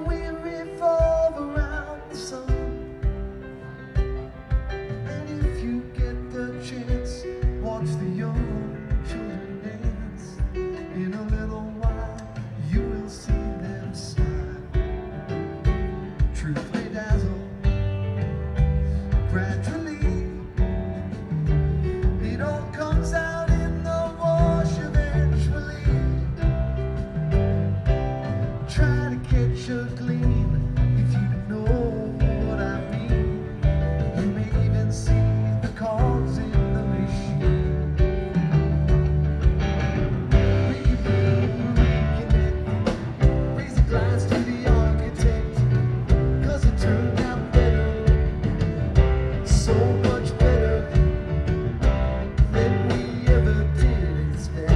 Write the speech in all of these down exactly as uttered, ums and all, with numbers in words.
we revolve around the sun. And if you get the chance, watch the young children dance. In a little while, you will see them smile. Truth may dazzle gradually. It all comes out in the wash eventually. Try to catch a gleam if you know what I mean. You may even see the cogs in the machine. Reconnect, raise a glass to the architect, 'cause it turned out better, so much better than we ever did expect.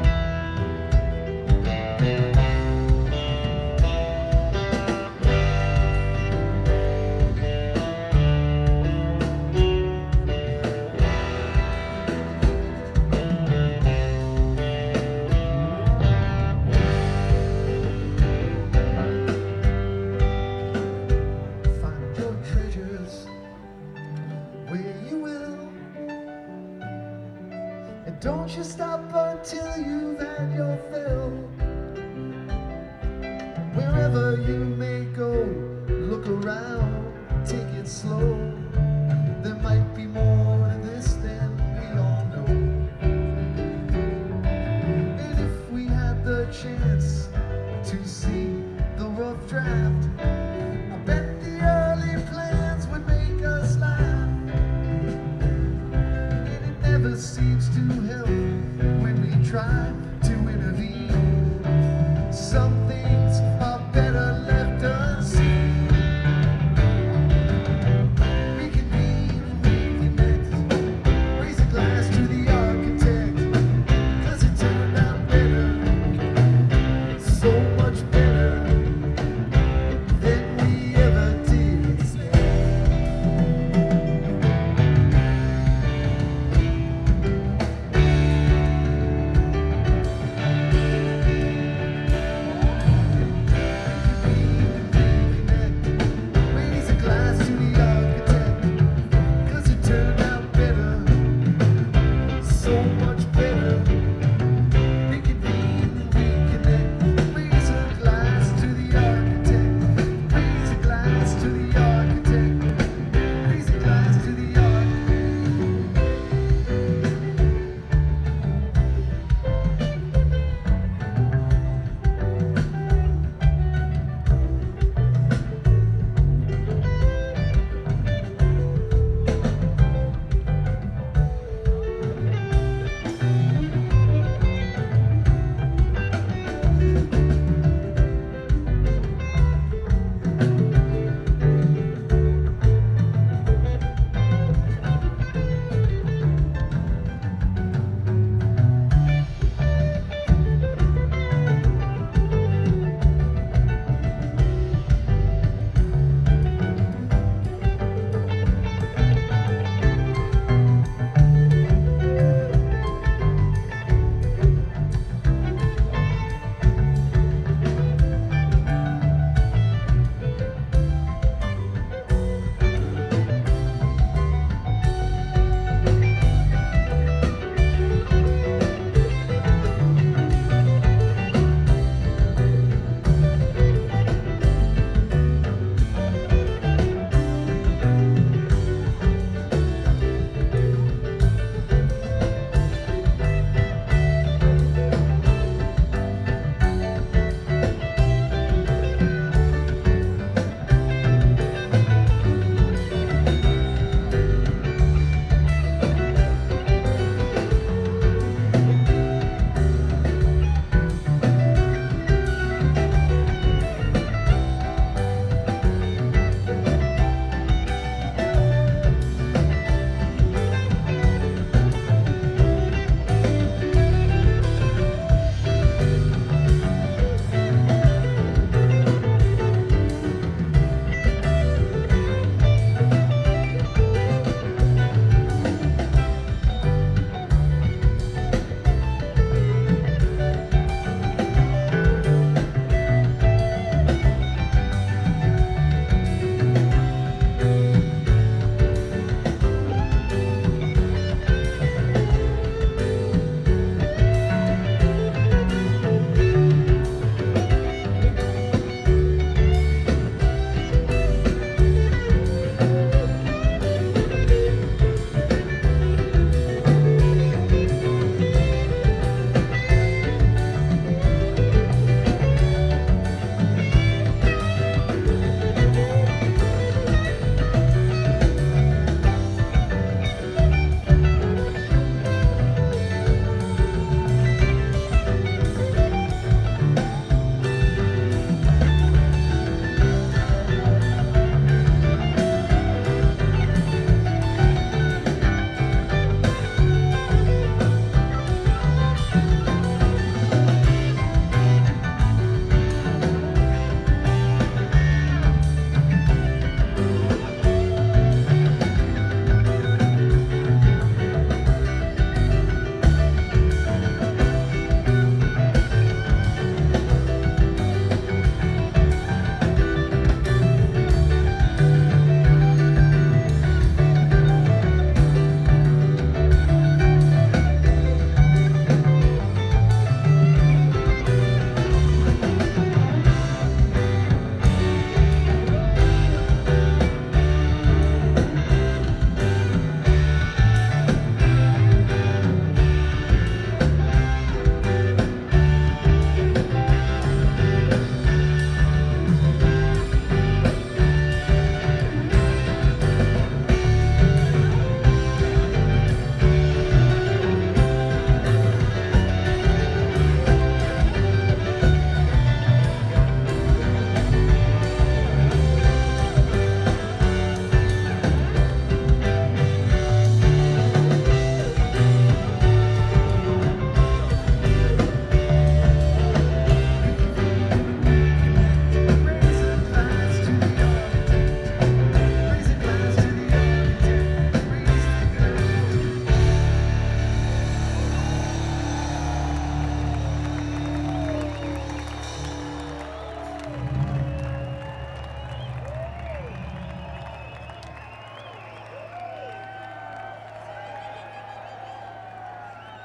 Find your treasures where you will, and don't you stop until you've had your fill. Wherever you may go, look around, take it slow. There might be more to this than we all know. And if we had the chance to see the rough draft